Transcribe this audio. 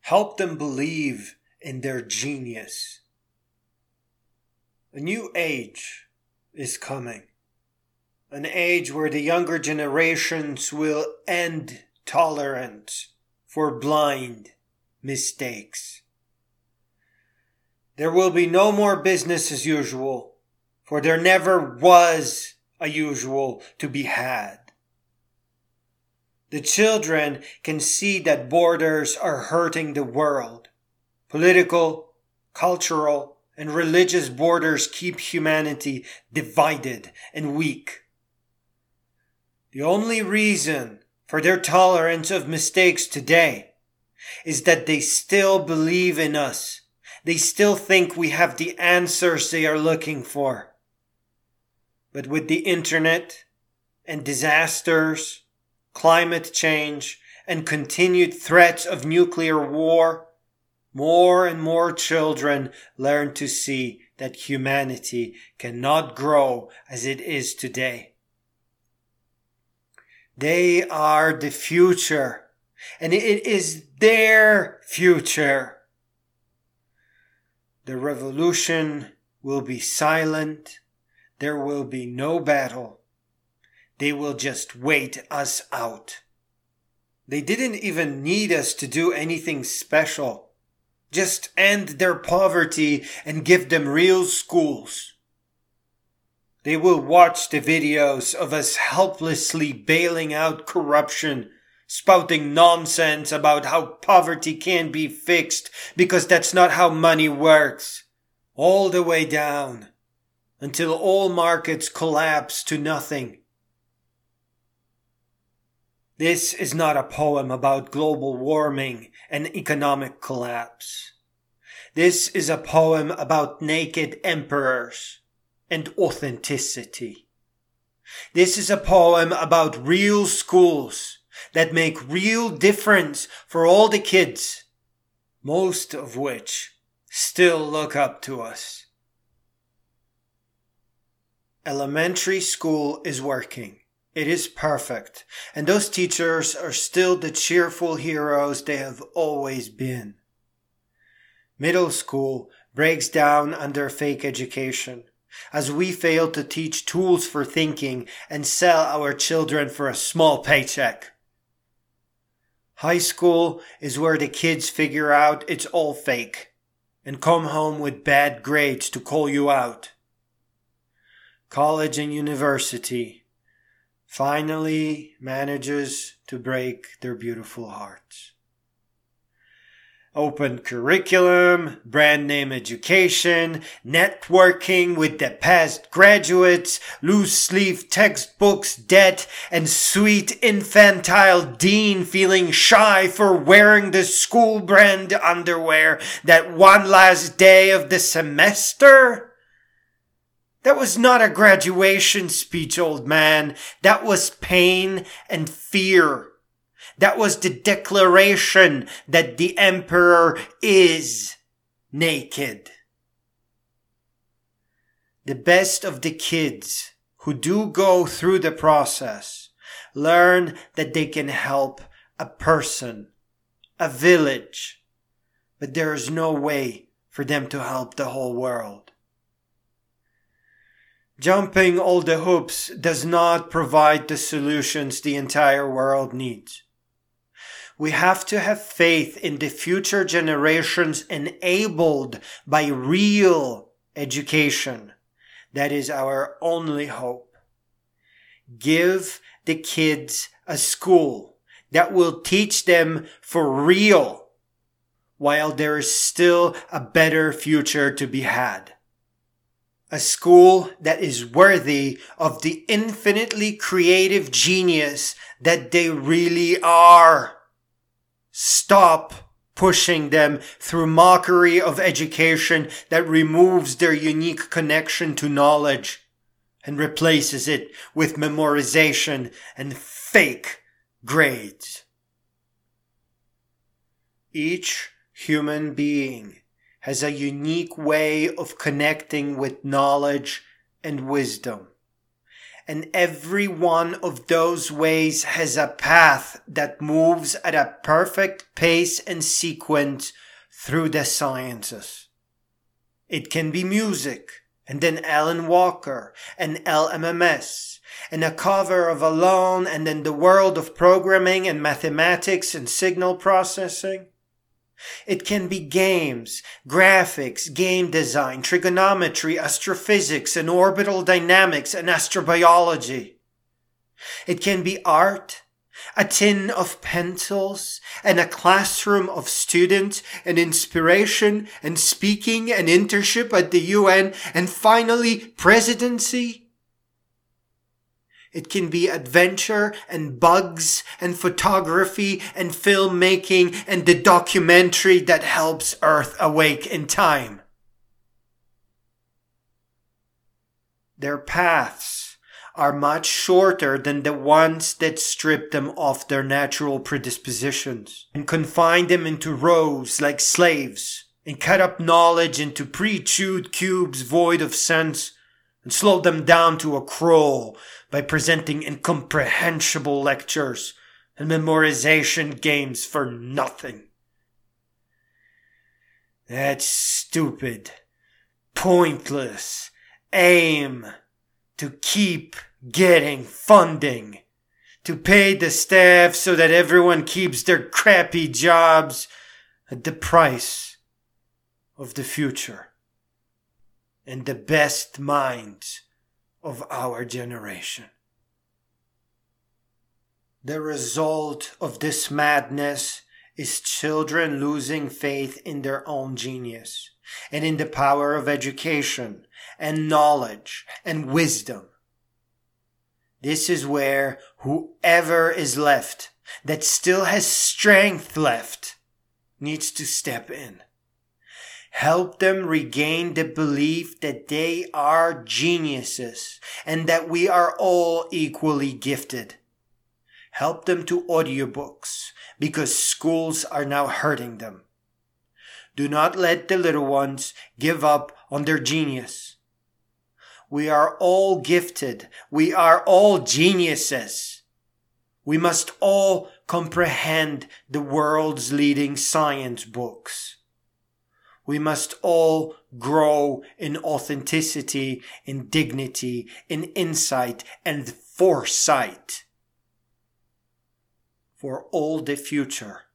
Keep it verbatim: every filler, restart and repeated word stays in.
Help them believe in their genius. A new age is coming. An age where the younger generations will end tolerance for blind mistakes. There will be no more business as usual, for there never was a usual to be had. The children can see that borders are hurting the world. Political, cultural, and religious borders keep humanity divided and weak. The only reason for their tolerance of mistakes today is that they still believe in us. They still think we have the answers they are looking for. But with the internet and disasters, climate change, and continued threats of nuclear war, more and more children learn to see that humanity cannot grow as it is today. They are the future, and it is their future. The revolution will be silent. There will be no battle. They will just wait us out. They didn't even need us to do anything special. Just end their poverty and give them real schools. They will watch the videos of us helplessly bailing out corruption, spouting nonsense about how poverty can be fixed because that's not how money works, all the way down until all markets collapse to nothing. This is not a poem about global warming and economic collapse. This is a poem about naked emperors and authenticity. This is a poem about real schools that make real difference for all the kids, most of which still look up to us. Elementary school is working. It is perfect, and those teachers are still the cheerful heroes they have always been. Middle school breaks down under fake education, as we fail to teach tools for thinking and sell our children for a small paycheck. High school is where the kids figure out it's all fake and come home with bad grades to call you out. College and university finally manages to break their beautiful hearts. Open curriculum, brand name education, networking with the past graduates, loose sleeve textbooks, debt, and sweet infantile dean feeling shy for wearing the school brand underwear that one last day of the semester. That was not a graduation speech, old man. That was pain and fear. That was the declaration that the emperor is naked. The best of the kids who do go through the process learn that they can help a person, a village, but there is no way for them to help the whole world. Jumping all the hoops does not provide the solutions the entire world needs. We have to have faith in the future generations enabled by real education. That is our only hope. Give the kids a school that will teach them for real, while there is still a better future to be had. A school that is worthy of the infinitely creative genius that they really are. Stop pushing them through mockery of education that removes their unique connection to knowledge and replaces it with memorization and fake grades. Each human being has a unique way of connecting with knowledge and wisdom, And every one of those ways has a path that moves at a perfect pace and sequence through the sciences. It can be music, and then Alan Walker, and L M M S, and a cover of Alone, and then the world of programming and mathematics and signal processing. It can be games, graphics, game design, trigonometry, astrophysics, and orbital dynamics, and astrobiology. It can be art, a tin of pencils, and a classroom of students, and inspiration, and speaking, and internship at the U N, and finally, presidency. It can be adventure and bugs and photography and filmmaking and the documentary that helps Earth awake in time. Their paths are much shorter than the ones that strip them of their natural predispositions and confine them into rows like slaves and cut up knowledge into pre-chewed cubes void of sense and slow them down to a crawl by presenting incomprehensible lectures and memorization games for nothing. That stupid, pointless aim to keep getting funding, to pay the staff so that everyone keeps their crappy jobs at the price of the future and the best minds of our generation. The result of this madness is children losing faith in their own genius and in the power of education and knowledge and wisdom. This is where whoever is left that still has strength left needs to step in. Help them regain the belief that they are geniuses and that we are all equally gifted. Help them to audiobooks because schools are now hurting them. Do not let the little ones give up on their genius. We are all gifted. We are all geniuses. We must all comprehend the world's leading science books. We must all grow in authenticity, in dignity, in insight, and foresight for all the future